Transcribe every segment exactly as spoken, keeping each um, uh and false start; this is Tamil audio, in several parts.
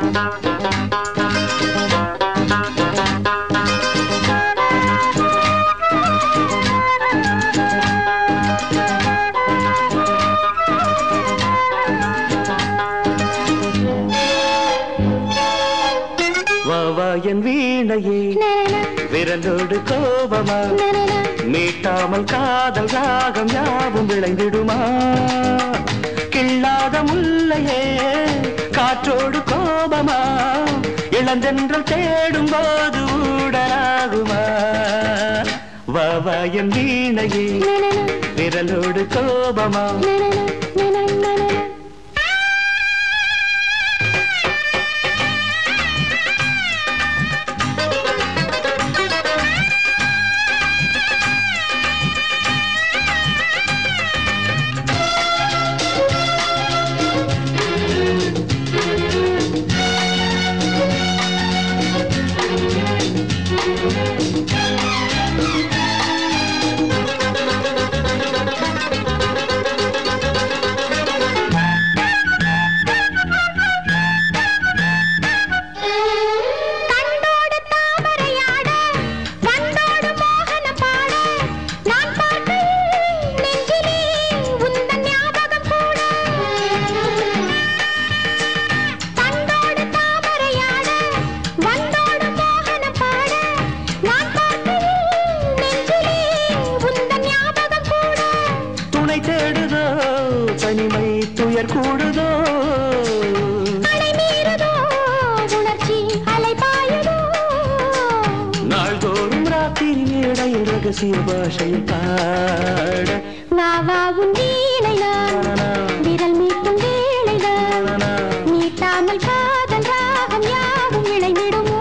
என் வீணையே விரலோடு கோபமா மீட்டாமல் காதல் ராகம் யாவும் விளைந்திடுமா கிள்ளாத முல்லையே காற்றோடு கோபமா இளந்தென்றல் தேடும் போது ஊடலாகுமா வாவா என் வீணையே விரலோடு கோபமா தேடுதோ தனிமை துயர் கூடுதோ உணர்ச்சி அலை பாயுதோ நாள்தோறும் ராத்திரி மேடையில் ரகசிய பாஷையில் பாட வாவா உன் வீணைதான் விரல் மீட்டும் வேளைதான் மீட்டாமல் காதல் ராகம் யாவும் இழைந்திடுமோ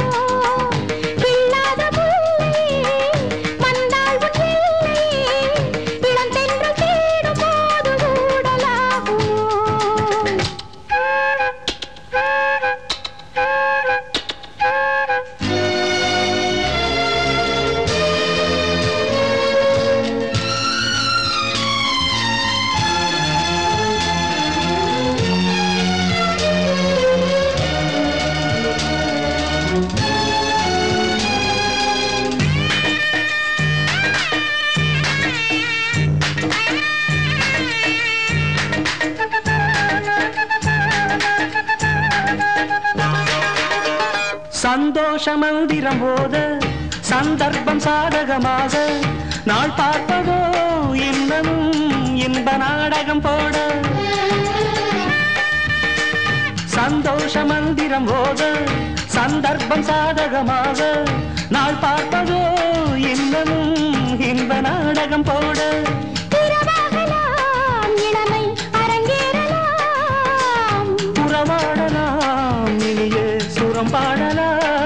சந்தோஷ மந்திரம் போத சந்தர்ப்பம் சாதகமாக நாள் பார்ப்பதோ இன்னமும் இன்ப நாடகம் போட சந்தோஷ மந்திரம் போத சந்தர்ப்பம் சாதகமாக நாள் பார்ப்பதோ இன்னமும் இன்ப நாடகம் போட இளமை அரங்கேறலாம் புறவாடலாம் இனியே சுரம் பாடலாம்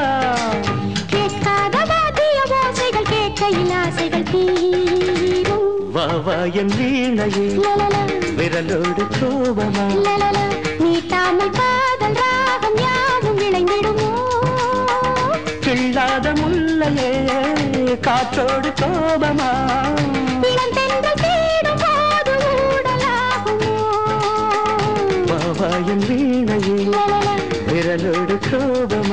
வாவா என் வீணையே விரலோடு கோபமா மீட்டாமல் காதல் ராகம் யாவும் விளைந்திடுமோ கிள்ளாத முல்லையே காற்றோடு கோபமா இளந்தென்றல் தேடும் போது ஊடலாகுமோ வாவா என் வீணையே விரலோடு கோபமா